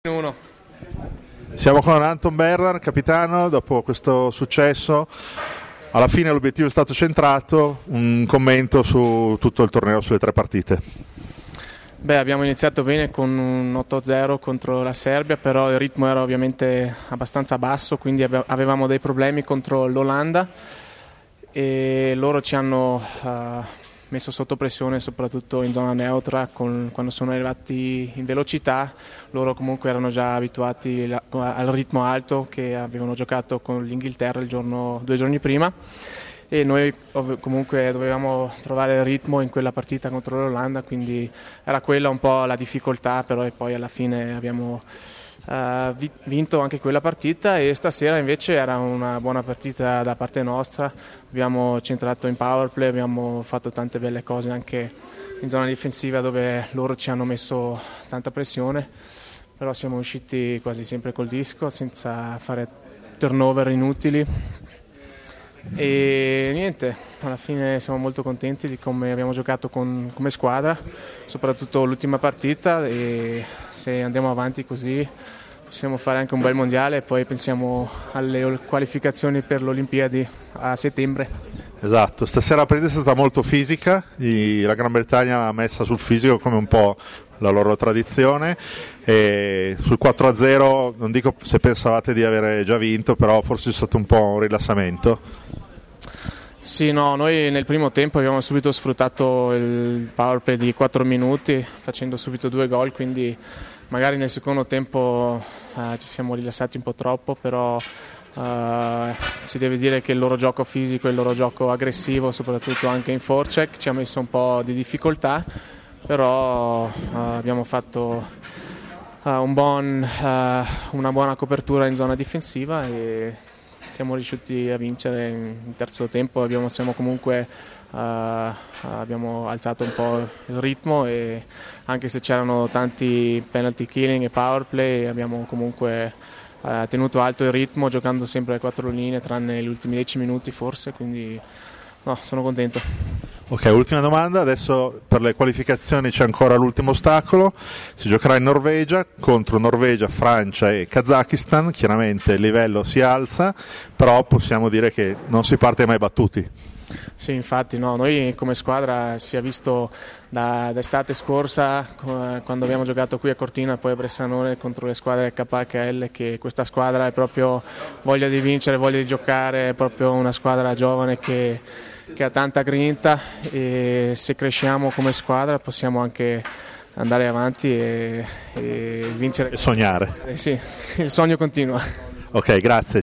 Uno. Siamo con Anton Bernard, capitano, dopo questo successo. Alla fine l'obiettivo è stato centrato, un commento su tutto il torneo, sulle tre partite. Abbiamo iniziato bene con un 8-0 contro la Serbia, però il ritmo era ovviamente abbastanza basso, quindi avevamo dei problemi contro l'Olanda e loro ci hanno messo sotto pressione soprattutto in zona neutra quando sono arrivati in velocità. Loro comunque erano già abituati al ritmo alto che avevano giocato con l'Inghilterra 2 giorni prima e noi comunque dovevamo trovare il ritmo in quella partita contro l'Olanda, quindi era quella un po' la difficoltà, però poi alla fine abbiamo vinto anche quella partita e stasera invece era una buona partita da parte nostra. Abbiamo centrato in power play, abbiamo fatto tante belle cose anche in zona difensiva dove loro ci hanno messo tanta pressione, però siamo usciti quasi sempre col disco senza fare turnover inutili e niente, alla fine siamo molto contenti di come abbiamo giocato come squadra, soprattutto l'ultima partita, e se andiamo avanti così possiamo fare anche un bel mondiale e poi pensiamo alle qualificazioni per le Olimpiadi a settembre. Esatto, stasera la partita è stata molto fisica, la Gran Bretagna l'ha messa sul fisico come un po' la loro tradizione, e sul 4-0 non dico se pensavate di avere già vinto, però forse è stato un po' un rilassamento. Sì, no, noi nel primo tempo abbiamo subito sfruttato il power play di 4 minuti facendo subito 2 gol, quindi magari nel secondo tempo ci siamo rilassati un po' troppo, però si deve dire che il loro gioco fisico e il loro gioco aggressivo, soprattutto anche in forecheck, ci ha messo un po' di difficoltà, però abbiamo fatto una buona copertura in zona difensiva e siamo riusciti a vincere in terzo tempo. Abbiamo alzato un po' il ritmo e anche se c'erano tanti penalty killing e power play abbiamo comunque tenuto alto il ritmo giocando sempre a 4 linee tranne gli ultimi 10 minuti forse, quindi no, sono contento. Ok, ultima domanda, adesso per le qualificazioni c'è ancora l'ultimo ostacolo, si giocherà in Norvegia contro Norvegia, Francia e Kazakistan, chiaramente il livello si alza, però possiamo dire che non si parte mai battuti. Sì, infatti no, noi come squadra si è visto da estate scorsa quando abbiamo giocato qui a Cortina e poi a Bressanone contro le squadre KHL che questa squadra è proprio voglia di vincere, voglia di giocare, è proprio una squadra giovane che ha tanta grinta e se cresciamo come squadra possiamo anche andare avanti e vincere E sognare. Sì, il sogno continua. Ok, grazie.